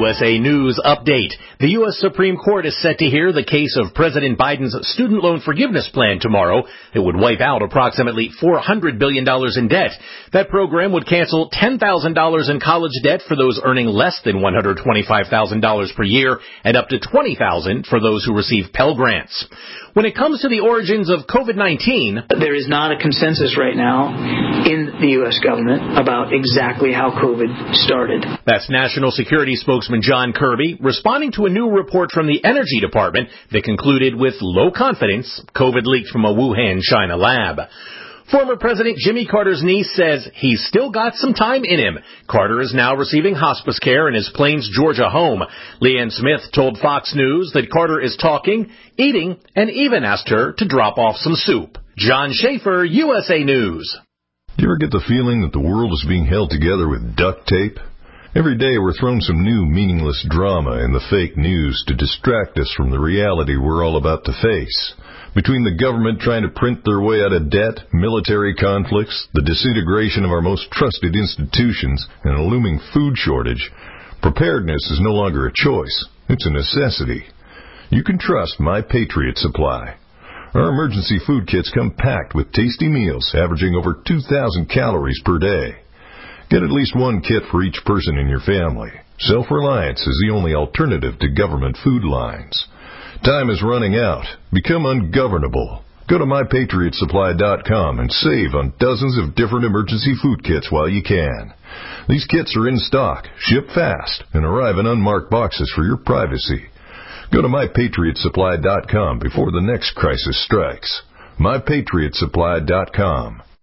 USA News Update. The U.S. Supreme Court is set to hear the case of President Biden's student loan forgiveness plan tomorrow. It would wipe out approximately $400 billion in debt. That program would cancel $10,000 in college debt for those earning less than $125,000 per year and up to $20,000 for those who receive Pell Grants. When it comes to the origins of COVID-19, there is not a consensus right now in the U.S. government about exactly how COVID started. That's National Security spokesman John Kirby responding to a new report from the Energy Department that concluded with low confidence COVID leaked from a Wuhan, China lab. Former President Jimmy Carter's niece says he's still got some time in him. Carter is now receiving hospice care in his Plains, Georgia home. Leanne Smith told Fox News that Carter is talking, eating, and even asked her to drop off some soup. John Schaefer, USA News. Do you ever get the feeling that the world is being held together with duct tape? Every day we're thrown some new meaningless drama in the fake news to distract us from the reality we're all about to face. Between the government trying to print their way out of debt, military conflicts, the disintegration of our most trusted institutions, and a looming food shortage, preparedness is no longer a choice. It's a necessity. You can trust My Patriot Supply. Our emergency food kits come packed with tasty meals averaging over 2,000 calories per day. Get at least one kit for each person in your family. Self-reliance is the only alternative to government food lines. Time is running out. Become ungovernable. Go to MyPatriotSupply.com and save on dozens of different emergency food kits while you can. These kits are in stock, ship fast, and arrive in unmarked boxes for your privacy. Go to MyPatriotSupply.com before the next crisis strikes. MyPatriotSupply.com.